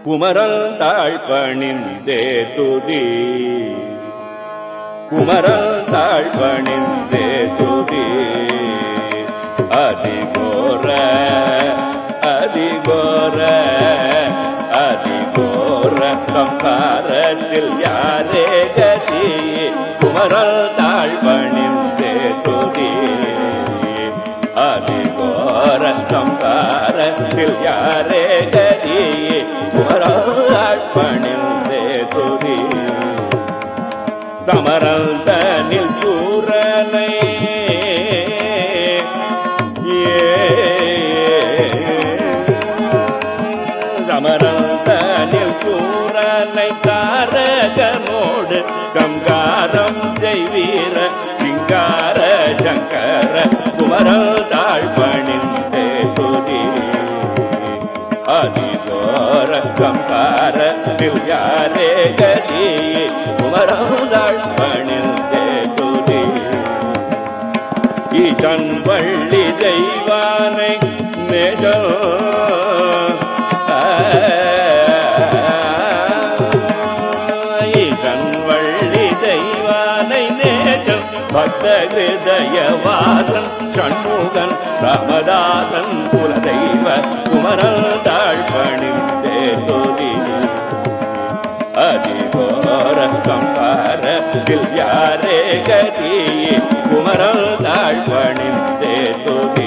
குமரல் தாழ் பணிந்தே துதி, குமரல் தாழ் பணிந்தே துதி. அதிகோர அதிகோர அதிகோர சம்சாரத்தில் யாரே கதி, குமரல் தாழ் பணிந்தே துதி. அதிகோர சம்சாரத்தில் யாரே கதி, குமரல் தாழ் பணிந்தே துதி. சமரல் தனில் சூரனை சமரல் தனில் சூரனை தாரகனோடு சங்காரம் செய்வீர சிங்கார சங்கர, குமரல் தாழ் பணிந்தே துதி. அதிகோர சம்சார யாரே கதி, குமரல் தாழ் பணிந்தே துதி. ஈசன் வள்ளி தெய்வானை நேசம் ஈசன் வள்ளி தெய்வானை நேசம் பக்த ஹிருதய வாசன் சண்முகன் ராமதாசன் குலதெய்வ, குமரல் தாழ் பணிந்தே துதி. அதிகோர சம்சாரத்தில் யாரே கதி, குமரல் தாழ் பணிந்தே துதி.